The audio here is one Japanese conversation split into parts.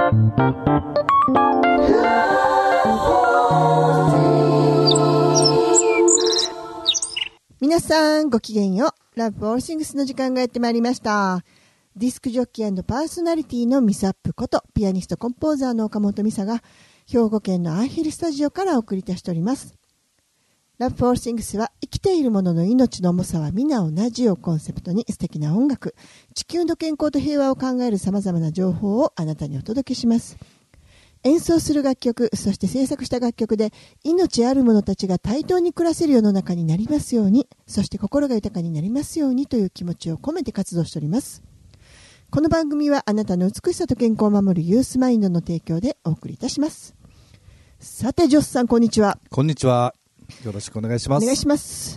皆さんごきげんよう。ラブオールシングスの時間がやってまいりました。ディスクジョッキー&パーソナリティのミサップことピアニストコンポーザーの岡本美沙が兵庫県のアンヒルスタジオからお送りいたしております。ラブオールシングスは生きているものの命の重さは皆同じをコンセプトに素敵な音楽、地球の健康と平和を考える様々な情報をあなたにお届けします。演奏する楽曲、そして制作した楽曲で命ある者たちが対等に暮らせる世の中になりますように、そして心が豊かになりますようにという気持ちを込めて活動しております。この番組はあなたの美しさと健康を守るユースマインドの提供でお送りいたします。さてジョスさん、こんにちは。 こんにちは。よろしくお願いします。 お願いします。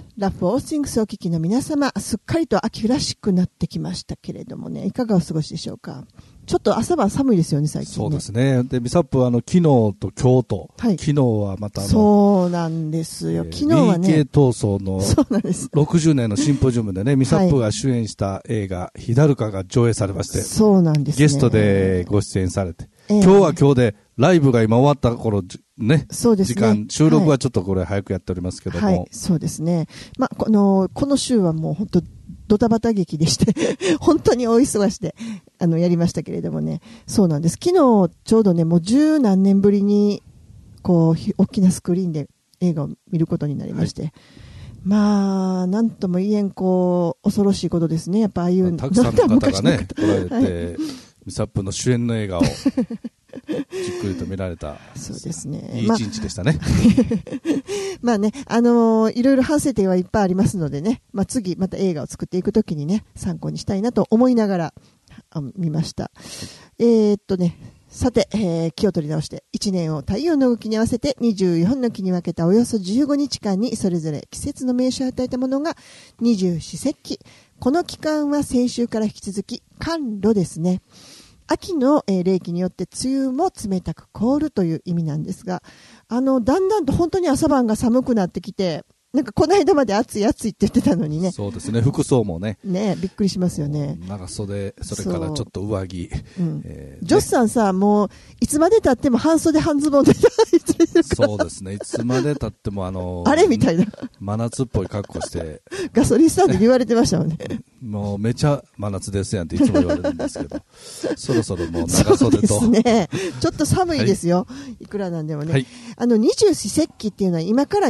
ラフオーシングスをお聞きの皆様、すっかりと秋らしくなってきましたけれどもね、いかがお過ごしでしょうか。ちょっと朝晩寒いですよね、最近ね。 そうですね。でミサップは昨日と今日と、はい、昨日はまたそうなんですよ。昨日はね BK 闘争の60年のシンポジウムでね、ミサップが主演した映画、ヒダルカが上映されまして、 そうなんですね、 ゲストでご出演されて、今日は今日でライブが今終わった頃ね、 そうですね、 時間、収録はちょっとこれ早くやっておりますけども、 はい、そうですね。まあ、この週はもう本当ドタバタ劇でして本当に大忙しでやりましたけれどもね。そうなんです。昨日ちょうどね、もう十何年ぶりにこう大きなスクリーンで映画を見ることになりまして、はい、まあなんとも言えんこう恐ろしいことですね。やっぱああいうたくさんの方がね来られて、はい、ミサップの主演の映画をじっくりと見られた。 そうですね。 いい一日でしたね。 まあね、いろいろ反省点はいっぱいありますのでね、まあ、次また映画を作っていくときにね、参考にしたいなと思いながら見ました。さて、気を取り直して1年を太陽の動きに合わせて24の期に分けたおよそ15日間にそれぞれ季節の名称を与えたものが二十四節気。この期間は先週から引き続き寒露ですね。秋の冷気によって梅雨も冷たく凍るという意味なんですが、だんだんと本当に朝晩が寒くなってきて、なんかこの間まで暑い暑いって言ってたのにね。 そうですね。服装もね。 ね、びっくりしますよね。 長袖、それからちょっと上着。 ジョスさんさ、もういつまで経っても半袖半ズボンでそうですね。いつまで経ってもあれみたいな。 真夏っぽい格好して。 ガソリンスタンドで言われてましたもんね。 もうめちゃ真夏ですやんっていつも言われるんですけど、そろそろもう長袖と。 そうですね。ちょっと寒いですよ。はい、いくらなんでもね。はい、二十四節気っていうのは今から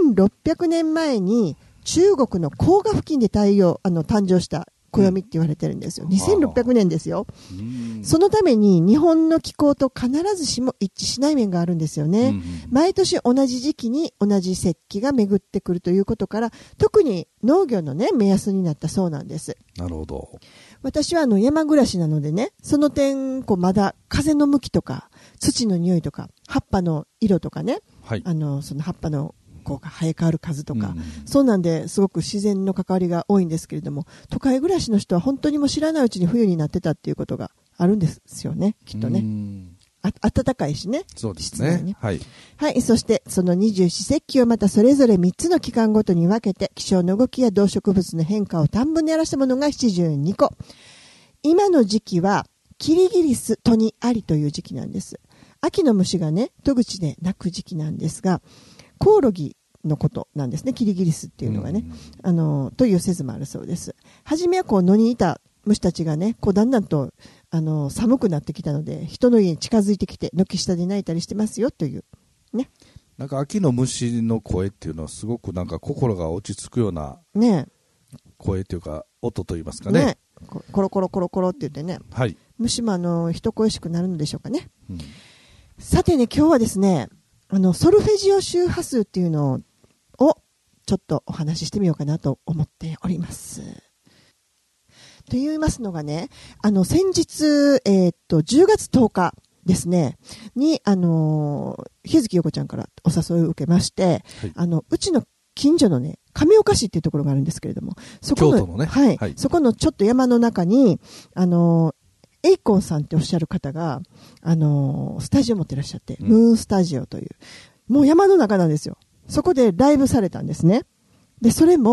2600年前に中国の黄河付近で誕生した暦って言われてるんですよ。2600年ですよ。そのために日本の気候と必ずしも一致しない面があるんですよね。毎年同じ時期に同じ節気が巡ってくるということから、特に農業のね目安になったそうなんです。なるほど。私は山暮らしなのでね、その点まだ風の向きとか土の匂いとか葉っぱの色とかね、はい、その葉っぱの生え変わる数とか、そうなんですごく自然の関わりが多いんですけれども、都会暮らしの人は本当にもう知らないうちに冬になってたっていうことがあるんですよね、きっとね。暖かいしね。 そうですね。はい。 はい。そしてその二十四節気をまたそれぞれ3つの期間ごとに分けて、気象の動きや動植物の変化を短文で表したものが72個。今の時期はキリギリストニアリという時期なんです。秋の虫がね戸口で鳴く時期なんですが、コオロギのことなんですね、キリギリスっていうのがね、という説もあるそうです。はじめは野にいた虫たちがね、だんだんと寒くなってきたので、人の家に近づいてきて軒下で鳴いたりしてますよというね。 なんか秋の虫の声っていうのはすごくなんか心が落ち着くような声というか音といいますかね。 コロコロコロコロって言ってね、はい、虫も人恋しくなるのでしょうかね。さてね、今日はですね、ソルフェジオ周波数っていうのをちょっとお話ししてみようかなと思っております。と言いますのがね、先日、10月10日ですね、に、日月陽子ちゃんからお誘いを受けまして、はい、うちの近所のね、亀岡市っていうところがあるんですけれども、そこの、京都のね、はい、はい、そこのちょっと山の中に、エイコンさんっておっしゃる方が、スタジオ持ってらっしゃって、ムーンスタジオという、もう山の中なんですよ。そこでライブされたんですね。で、それ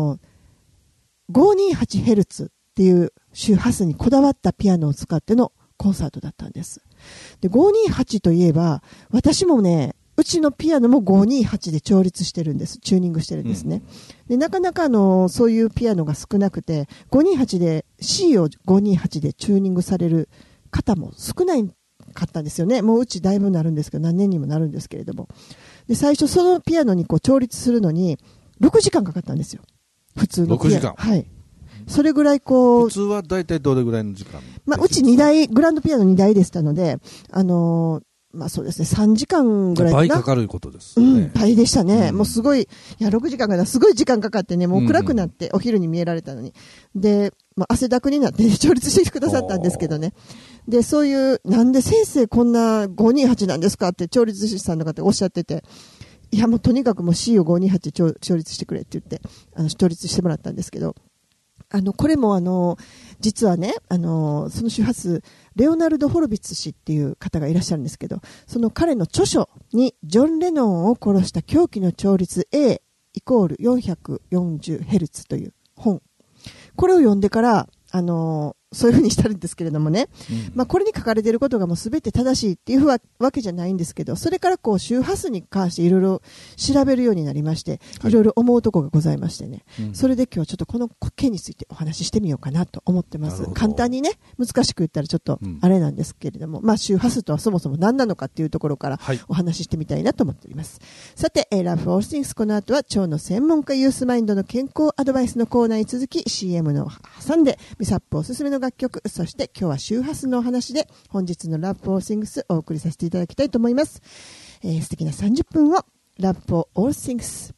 も、528Hz っていう周波数にこだわったピアノを使ってのコンサートだったんです。で、528といえば、私もね、うちのピアノも528で調律してるんです。チューニングしてるんですね。で、なかなかそういうピアノが少なくて、528で、C を528でチューニングされる方も少ないかったんですよね。もううちだいぶなるんですけど、何年にもなるんですけれども。で、最初そのピアノにこう調律するのに、6時間かかったんですよ。普通のピアノ。6時間。はい。それぐらいこう。 普通は大体どれぐらいの時間？ まあ、うち2台、グランドピアノ2台でしたので、まあそうですね、3時間ぐらい倍かかることです、 ね。うん、倍でしたね。もうすごい、いや、6時間かな、すごい時間かかってね、もう暗くなって、お昼に見えられたのに。で、まあ、汗だくになって、ね、調律してくださったんですけどね。で、そういう、なんで先生こんな528なんですかって調律師さんの方おっしゃってて、いや、もうとにかくもう C を528調律してくれって言って、調律してもらったんですけど、これも実はね、その周波数、レオナルド・ホロビッツ氏っていう方がいらっしゃるんですけど、その彼の著書に、ジョン・レノンを殺した狂気の調律 A イコール 440Hz という本。これを読んでから、そういうふうにしてるんですけれどもね、まあ、これに書かれていることがもう全て正しいっていうわけじゃないんですけど、それからこう周波数に関していろいろ調べるようになりまして、いろいろ思うところがございましてね、それで今日はちょっとこの件についてお話ししてみようかなと思ってます。簡単にね、難しく言ったらちょっとあれなんですけれども、まあ、周波数とはそもそも何なのかっていうところからお話ししてみたいなと思っております。さて、Love for All Things、この後は腸の専門家ユースマインドの健康アドバイスのコーナーに続き CM の挟んでミサップおすすめの楽曲、そして今日は周波数のお話で本日の Love for All Things お送りさせていただきたいと思います。素敵な30分を Love for All Things。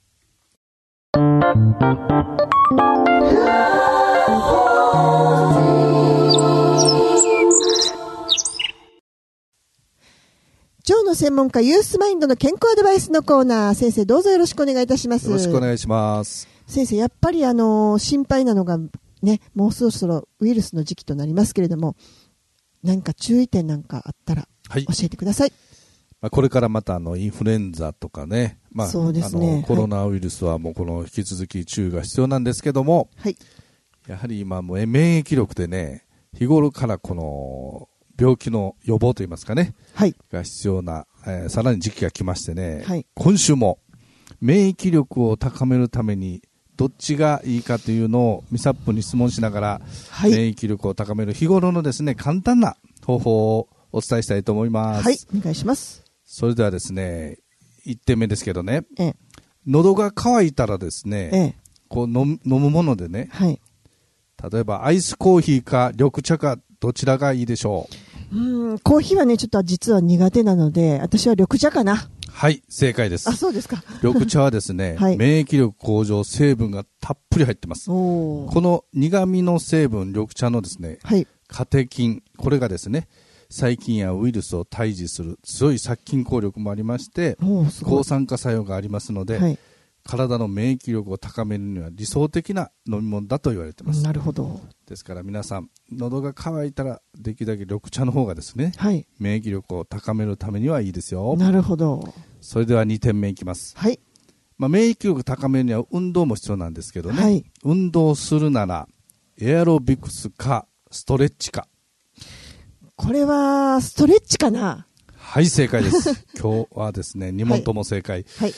腸の専門家ユースマインドの健康アドバイスのコーナー、先生どうぞよろしくお願いいたします。 よろしくお願いします。 先生、やっぱり心配なのがね、もうそろそろウイルスの時期となりますけれども、何か注意点なんかあったら教えてください。 まあ、これからまたインフルエンザとかね、まあ、 そうですね、 コロナウイルスはもう引き続き注意が必要なんですけども、 はい、 やはり今もう免疫力でね、日頃からこの病気の予防といいますかね、 はい、 が必要な、さらに時期が来ましてね、 はい、 今週も免疫力を高めるためにどっちがいいかというのをミサップに質問しながら、はい、免疫力を高める日頃のですね、簡単な方法をお伝えしたいと思います。 はい、お願いします。 それではですね、1点目ですけどね、喉が渇いたらですね、こう飲むものでね、 はい、 例えばアイスコーヒーか緑茶かどちらがいいでしょう。コーヒーはね、ちょっと実は苦手なので、私は緑茶かな。 はい、正解です。 あ、そうですか。 緑茶はですね、はい、免疫力向上成分がたっぷり入ってます。この苦味の成分、緑茶のですね、 はい、 カテキン、これがですね、細菌やウイルスを退治する強い殺菌効力もありまして、抗酸化作用がありますので、はい、体の免疫力を高めるには理想的な飲み物だと言われています。 なるほど。 ですから皆さん、喉が渇いたらできるだけ緑茶の方がですね、 はい、 免疫力を高めるためにはいいですよ。 なるほど。 それでは2点目いきます。 はい。 まあ、免疫力を高めるには運動も必要なんですけどね、 はい、 運動するならエアロビクスかストレッチか。 これはストレッチかな。 はい、正解です。今日はですね、2問とも正解。 はい、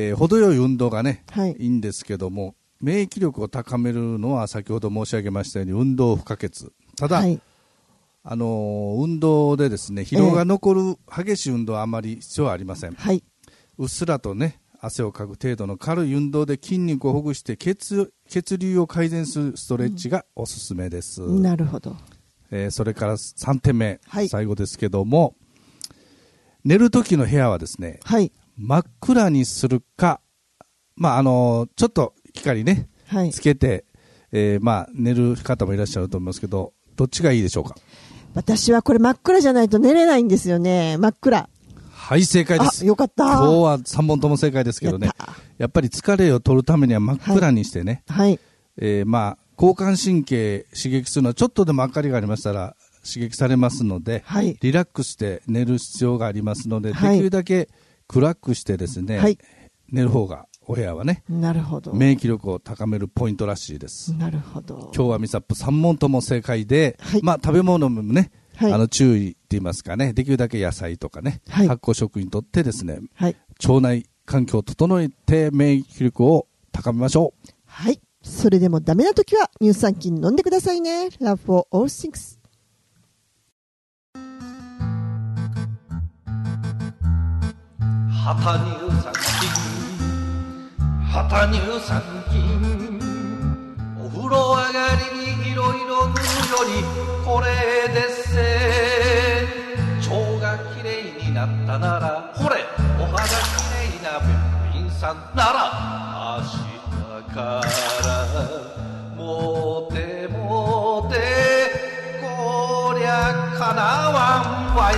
程よい運動がね、 はい、 いいんですけども、免疫力を高めるのは先ほど申し上げましたように運動不可欠。ただ、はい、運動でですね、疲労が残る激しい運動はあまり必要はありません。 はい、 うっすらとね、汗をかく程度の軽い運動で筋肉をほぐして血流を改善するストレッチがおすすめです。 なるほど。 それから3点目、 はい、 最後ですけども、寝る時の部屋はですね、 はい、 真っ暗にするか、まあちょっと光ね、 はい、 つけて、まあ寝る方もいらっしゃると思いますけど、どっちがいいでしょうか。 私はこれ真っ暗じゃないと寝れないんですよね。真っ暗。 はい、正解です。 よかった。 今日は3本とも正解ですけどね、やっぱり疲れを取るためには真っ暗にしてね、 はい、 まあ交感神経刺激するのはちょっとでも明かりがありましたら刺激されますので、 はい、 リラックスして寝る必要がありますので、はい、できるだけ暗くしてですね、はい、寝る方がお部屋はね。 なるほど。 免疫力を高めるポイントらしいです。 なるほど。 今日はミサップ3問とも正解で、はい、食べ物もね、はい、注意って言いますかね、できるだけ野菜とかね、はい、発酵食品にとってですね、はい、腸内環境を整えて免疫力を高めましょう。 はい。それでもダメな時は乳酸菌飲んでくださいね。Love for all things。 旗乳酸菌お風呂上がりにいろいろ塗るよりこれでっせ腸がきれいになったならほれお肌きれいなべっぴんさんなら明日からもてもてこりゃかなわんわい。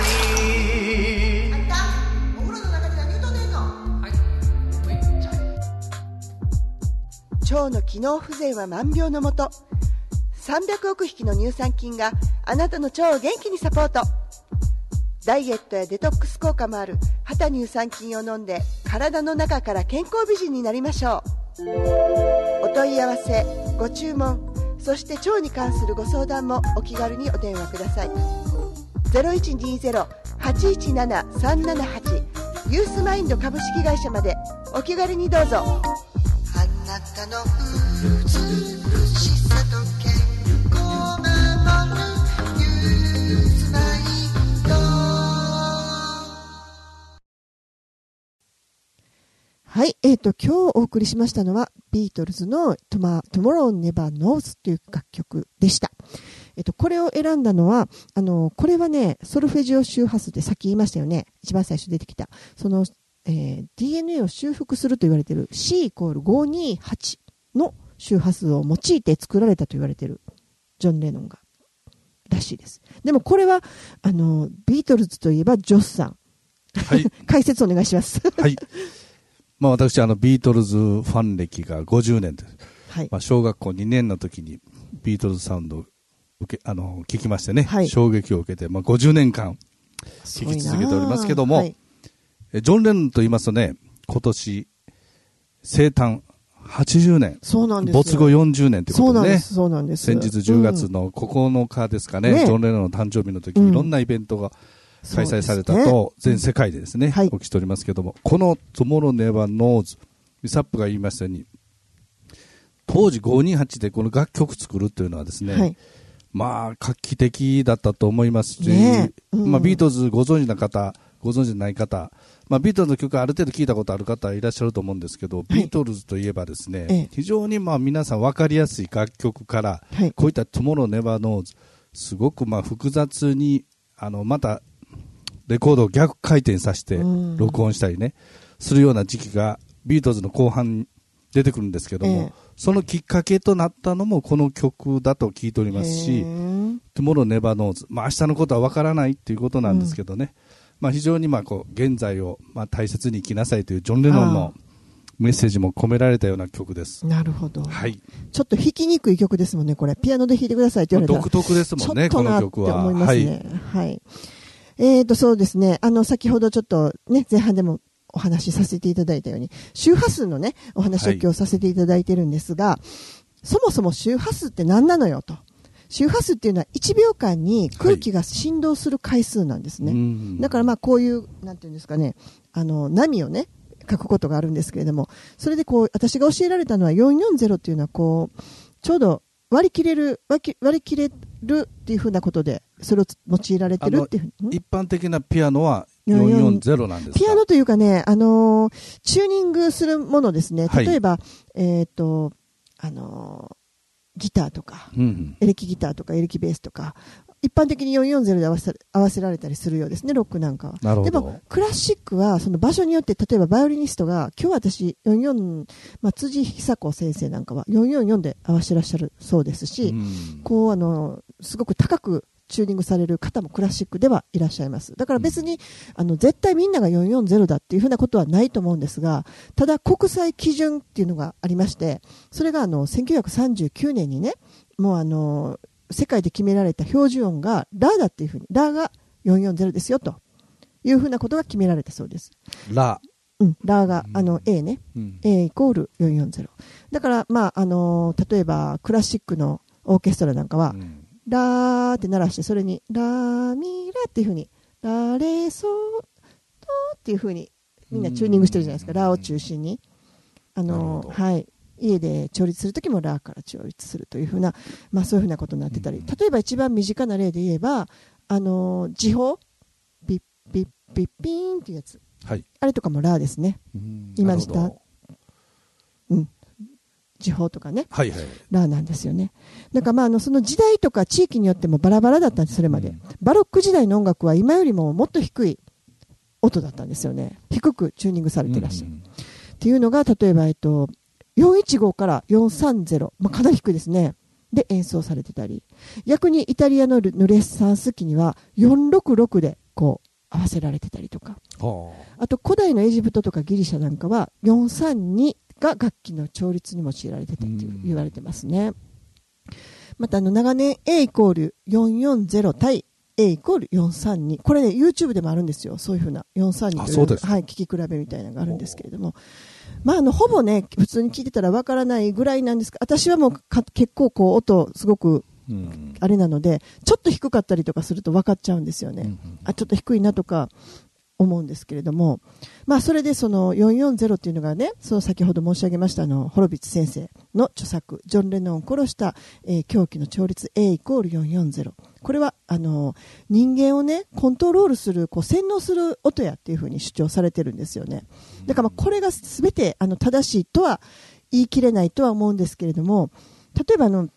腸の機能不全は万病のもと。300億匹の乳酸菌があなたの腸を元気にサポート。ダイエットやデトックス効果もある旗乳酸菌を飲んで体の中から健康美人になりましょう。お問い合わせご注文そして腸に関するご相談もお気軽にお電話ください。 0120-817-378 ユースマインド株式会社までお気軽にどうぞ。あなたの美しさと健康を守るユースマインド。はい、今日お送りしましたのはビートルズのTomorrow Never Knows という楽曲でした。これを選んだのはこれはねソルフェジオ周波数ってさっき言いましたよね。一番最初出てきたそのDNA を修復すると言われている C=528 の周波数を用いて作られたと言われているジョン・レノンがらしいです。でもこれはビートルズといえばジョスさん、はい、解説お願いします。 はい。私ビートルズファン歴が50年です。はい。小学校2年の時にビートルズサウンドを聞きましてね、はい、衝撃を受けて50年間聞き続けておりますけども。はい、ジョン・レノンと言いますとね、今年生誕80年、 そうなんです。 没後40年ということでね、 そうなんです。 先日10月の9日ですかね、ジョン・レノンの誕生日の時にいろんなイベントが開催されたと、全世界でですね、起きておりますけども、この Tomorrow Never Knows、ミサップが言いましたように、当時528でこの楽曲作るというのはですね、画期的だったと思いますし、ビートルズご存知の方、ご存知ない方、ビートルズの曲ある程度聞いたことある方いらっしゃると思うんですけど、ビートルズといえばですね、非常に皆さん分かりやすい楽曲から、こういった Tomorrow Never Knows、すごく複雑にまたレコードを逆回転させて録音したりね、するような時期がビートルズの後半に出てくるんですけども、そのきっかけとなったのもこの曲だと聞いておりますし、Tomorrow Never Knows、明日のことは分からないっていうことなんですけどね、非常に現在を大切に生きなさいというジョン・レノンのメッセージも込められたような曲です。 なるほど。 はい。 ちょっと弾きにくい曲ですもんね、これ。ピアノで弾いてくださいって言われたら。 独特ですもんね、この曲は。 思いますね。はい。そうですね。先ほどちょっとね、前半でもお話しさせていただいたように、周波数のね、お話を今日させていただいてるんですが、そもそも周波数って何なのよと。周波数っていうのは1秒間に空気が振動する回数なんですね。だからこういう、なんていうんですかね、波をね、書くことがあるんですけれども、それで私が教えられたのは440っていうのはちょうど割り切れるっていうふうなことで、それを用いられてるっていうふうに。 一般的なピアノは440なんですか？ ピアノというかね、チューニングするものですね。例えば、ギターとか、エレキギターとかエレキベースとか、一般的に440で合わせられたりするようですね、ロックなんかは。 なるほど。 でもクラシックはその場所によって、例えばバイオリニストが今日私44、辻久子先生なんかは444で合わせてらっしゃるそうですし、すごく高くチューニングされる方もクラシックではいらっしゃいます。だから別に、絶対みんなが440だっていうふうなことはないと思うんですが、ただ国際基準っていうのがありまして、それが1939年にね、もう世界で決められた標準音がラだっていうふうに、ラが440ですよというふうなことが決められたそうです。 ララがA ね、A イコール440。だから、まあ例えばクラシックのオーケストラなんかは、ラーって鳴らして、それにラミラっていうふうに、ラレソトっていうふうにみんなチューニングしてるじゃないですか、ラを中心に。はい。家で調律するときもラから調律するというふうな、まあそういうふうなことになってたり、例えば一番身近な例で言えば、時報、ピッピッピッピーンっていうやつ。はい、あれとかもラですね。今した。時報とかね、はいはい、ラなんですよね。だからまあその時代とか地域によってもバラバラだったんです、それまで。バロック時代の音楽は今よりももっと低い音だったんですよね。低くチューニングされてらっしゃる。っていうのが、例えば、415から430、まあ、かなり低いですね。で演奏されてたり、逆にイタリアのルネッサンス期には466でこう合わせられてたりとか、あと古代のエジプトとかギリシャなんかは432が楽器の調律に用いられてたって言われてますね。また長年 A イコール440対 A イコール432、これね YouTube でもあるんですよ、そういうふうな432という、はい、聞き比べみたいなのがあるんですけれども、まあほぼね普通に聞いてたらわからないぐらいなんですが、私はもう結構こう音すごくあれなので、ちょっと低かったりとかすると分かっちゃうんですよね。ちょっと低いなとか思うんですけれども、まあそれでその440っていうのがね、その先ほど申し上げましたホロビッツ先生の著作、ジョン・レノンを殺した、狂気の調律 A イコール440、これは人間をねコントロールする、こう洗脳する音やっていうふうに主張されてるんですよね。だからまあこれが全て正しいとは言い切れないとは思うんですけれども、例えばなん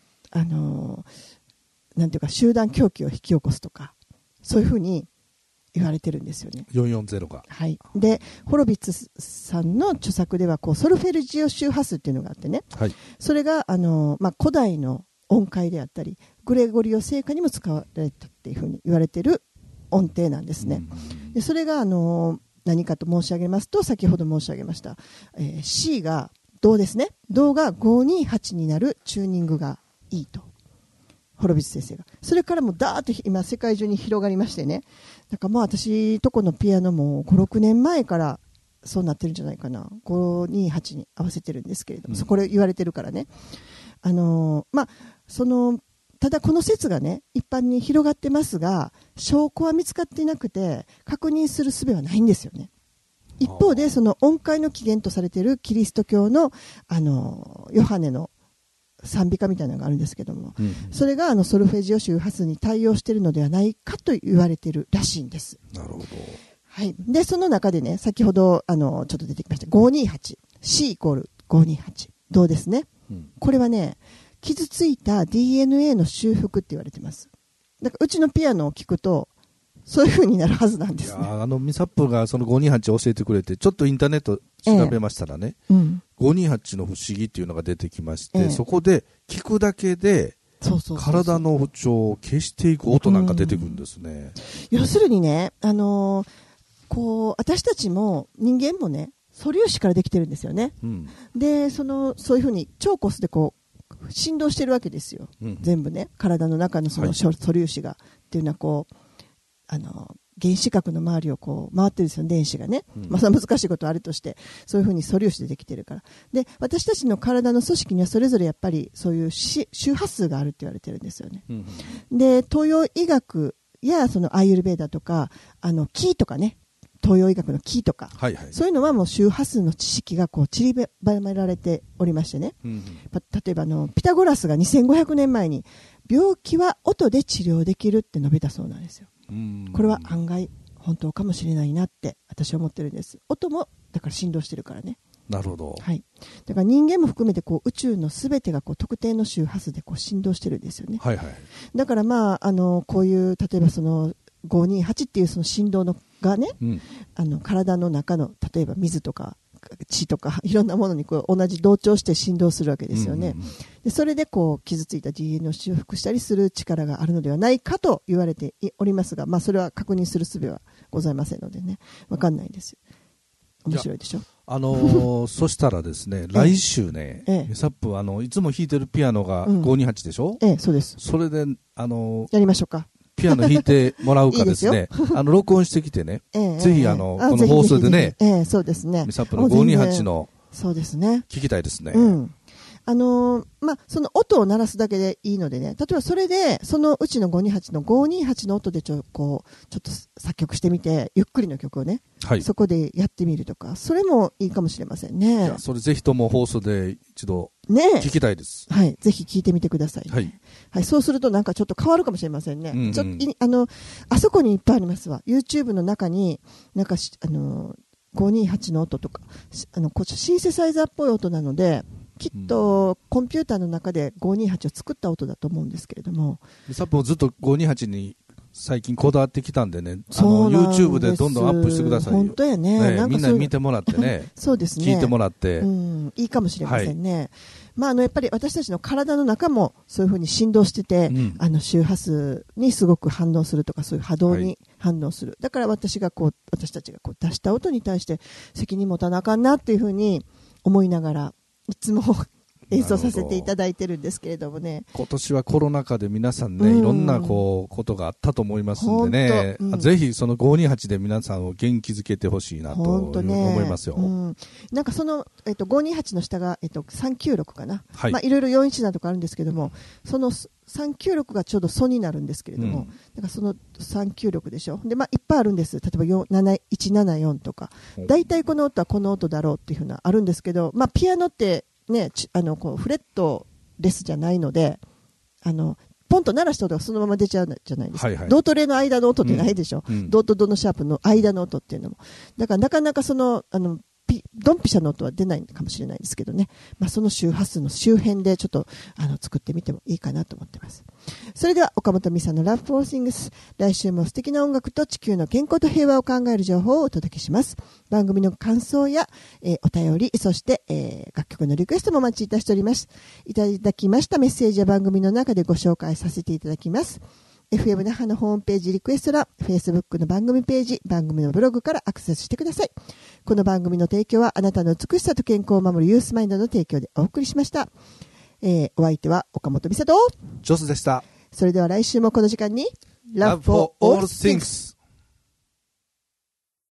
ていうか集団狂気を引き起こすとか、そういうふうに言われてるんですよね。 440が。 はい。で、ホロビッツさんの著作ではこうソルフェルジオ周波数っていうのがあってね、はい、それがまあ、古代の音階であったりグレゴリオ聖歌にも使われたっていうふうに言われてる音程なんですね。でそれが何かと申し上げますと、先ほど申し上げました、C がドですね。ドが528になるチューニングがいいと。ホロビッツ先生が。それからもダーッと今世界中に広がりましてね。だからまあ私とこのピアノも5、6年前からそうなってるんじゃないかな。528に合わせてるんですけれども、これ言われてるからね。まあただこの説がね一般に広がってますが、証拠は見つかっていなくて確認する術はないんですよね。一方でその音階の起源とされているキリスト教のヨハネの賛美歌みたいなのがあるんですけども、それがソルフェジオ周波数に対応しているのではないかと言われているらしいんです。 なるほど。 はい。でその中でね、先ほどちょっと出てきました528 C イコール528どうですね、これはね傷ついた DNA の修復って言われてます。だからうちのピアノを聴くとそういう風になるはずなんですね。 ミサップがその528教えてくれて、ちょっとインターネット調べましたらね、528の不思議っていうのが出てきまして、そこで聞くだけで体の不調を消していく音なんか出てくるんですね。 要するにね、こう私たちも人間もね素粒子からできてるんですよね。でそういう風に超コスでこう振動してるわけですよ。全部ね体の中のその素粒子がっていうのはこう原子核の周りをこう回ってるんですよ、電子がね。まあ難しいことはあるとして、そういうふうに素粒子でできてるから。で私たちの体の組織にはそれぞれやっぱりそういう周波数があるって言われてるんですよね。で東洋医学やそのアーユルベーダとかキーとかね、東洋医学のキーとか、そういうのはもう周波数の知識がこう散りばめられておりましてね、例えばピタゴラスが2500年前に病気は音で治療できるって述べたそうなんですよ。これは案外本当かもしれないなって私は思ってるんです。音もだから振動してるからね。 なるほど。 はい。だから人間も含めてこう宇宙のすべてがこう特定の周波数でこう振動してるんですよね。だからまあこういう例えばその528っていうその振動のがね、体の中の例えば水とか血とかいろんなものにこう同じ同調して振動するわけですよね。でそれでこう傷ついた DNA を修復したりする力があるのではないかと言われておりますが、まあ、それは確認する術はございませんのでね、分かんないです。面白いでしょ。 そしたらですね、来週ね、ミサップいつも弾いてるピアノが528でしょ。 そうです。 それでやりましょうか。 ピアノ弾いてもらうかですね、録音してきてね、ぜひこの放送でね、 そうですね。 ミサップの528の、 そうですね。 聞きたいですね。 その音を鳴らすだけでいいのでね、例えばそれで、そのうちの528の音でちょっと作曲してみて、ゆっくりの曲をね、そこでやってみるとか、それもいいかもしれませんね。 じゃあそれぜひとも放送で一度聞きたいです。 はい、ぜひ聞いてみてください。はい、そうするとなんかちょっと変わるかもしれませんね。あそこにいっぱいありますわ。YouTube の中になんか528の音とか、シンセサイザーっぽい音なので。きっとコンピューターの中で528を作った音だと思うんですけれども、 サップもずっと528に最近こだわってきたんでね、YouTube でどんどんアップしてくださいよ。 本当やね。 みんな見てもらってねそうですね、 聞いてもらって、 いいかもしれませんね。やっぱり私たちの体の中もそういうふうに振動してて、周波数にすごく反応するとか、そういう波動に反応する。だから私たちが出した音に対して責任持たなあかんなっていうふうに思いながらいつも演奏させていただいてるんですけれどもね。 今年はコロナ禍で皆さんね、いろんなことがあったと思いますんでね、ぜひその528で皆さんを元気づけてほしいなと思いますよ。 なんか528の下が、396かな、いろいろ417などかあるんですけども、その396がちょうどソになるんですけれども、だからその396でしょ。で、いっぱいあるんです。例えば174とか、大体この音はこの音だろうっていうふうなあるんですけど、ピアノってね、フレットレスじゃないので、ポンと鳴らした音がそのまま出ちゃうじゃないですか。ドとレの間の音ってないでしょ。ドとドのシャープの間の音っていうのも。だからなかなかドンピシャの音は出ないかもしれないですけどね。その周波数の周辺でちょっと作ってみてもいいかなと思ってます。それでは岡本美沙の Love for Things、 来週も素敵な音楽と地球の健康と平和を考える情報をお届けします。番組の感想や、お便り、そして、楽曲のリクエストもお待ちいたしております。いただきましたメッセージは番組の中でご紹介させていただきます。FM 那覇のホームページリクエスト欄、Facebook の番組ページ、番組のブログからアクセスしてください。この番組の提供はあなたの美しさと健康を守るユースマインドの提供でお送りしました。お相手は岡本美沙とジョスでした。 それでは来週もこの時間に Love for all things